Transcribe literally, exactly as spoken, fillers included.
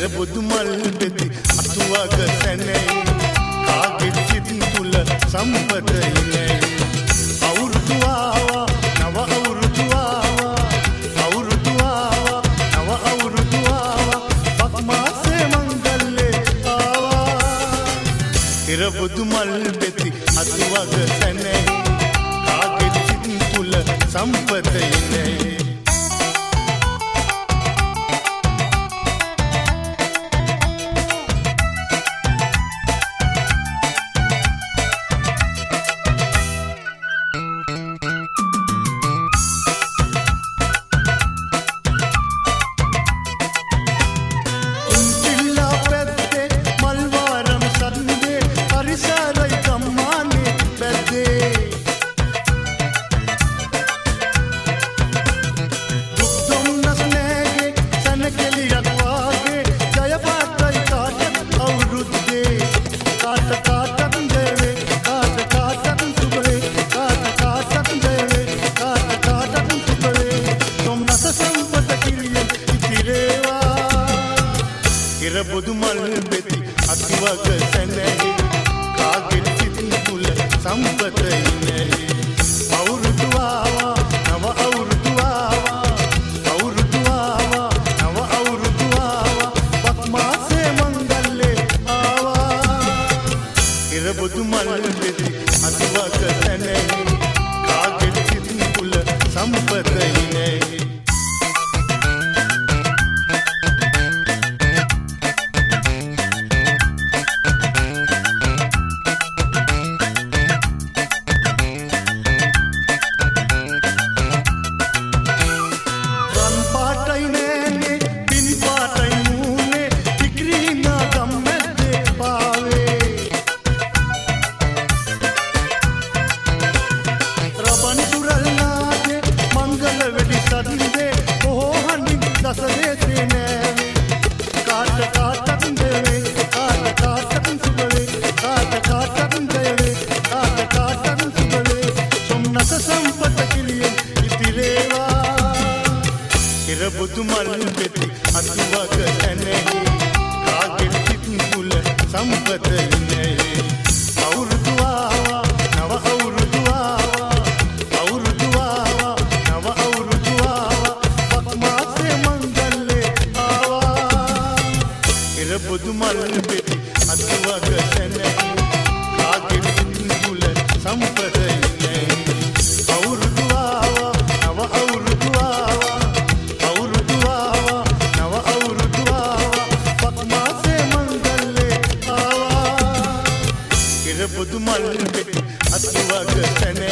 බුදු මල් බෙති අතුවක සැනේ කාගෙත් සිත් තුල සම්පත ඉන්නේ අවුරුදු ආවා නව අවුරුදු ආවා අවුරුදු ආවා නව අවුරුදු ආවා පක්මාසේ මංගල්ලේ ආවා ඉර බුදු මල් බෙති අතුවක සැනේ කාගෙත් සිත් තුල සම්පත ඉන්නේ බුදු මල් බෙති අතුවක සැනේ කාගෙත් සිත් තුල සම්පත ඉන්නේ අවුරුදු ආවා නව අවුරුදු ආවා අවුරුදු ආවා නව අවුරුදු ආවා පක්මාසේ මංගල්ලේ ආවා ඉර බුදු මල් බෙති අතුවක සැනේ කාගෙත් සිත් තුල සම්පත ඉන්නේ බුදු මල් බෙති අතුවක සැනේ කාගෙත් සිත් තුල සම්පත ඉන්නේ අවුරුදු ආවා නව අවුරුදු ආවා අවුරුදු ආවා නව අවුරුදු ආවා පක්මාසේ මංගල්ලේ ආවා ඉර බුදු මල් බෙති අතුවක සැනේ කාගෙත් සිත් තුල සම්පත ඉන්නේ අවුරුදු ආවා නව අවුරුදු ආවා බුදු මල් බෙති අතුවක සැනේ